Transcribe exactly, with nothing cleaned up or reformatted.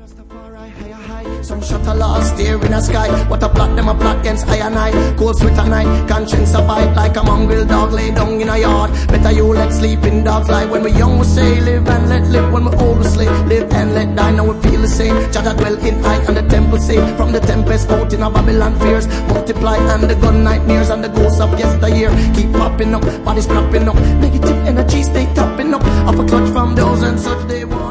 Rastafari, higher high. Some shot a lost here in the sky. What a plot, them a plot against I and I. Cold sweat at night, conscience a bite like a mongrel dog lay down in a yard. Better you let sleeping dogs lie. When we young we say live and let live. When we old we slay, live and let die. Now we feel the same. Jah dwell in I and the temple say. From the tempest out in a Babylon fears multiply, and the gun nightmares and the ghosts of yesteryear keep popping up, bodies cropping up. Negative energy stay topping up. Off a clutch from those and such they want.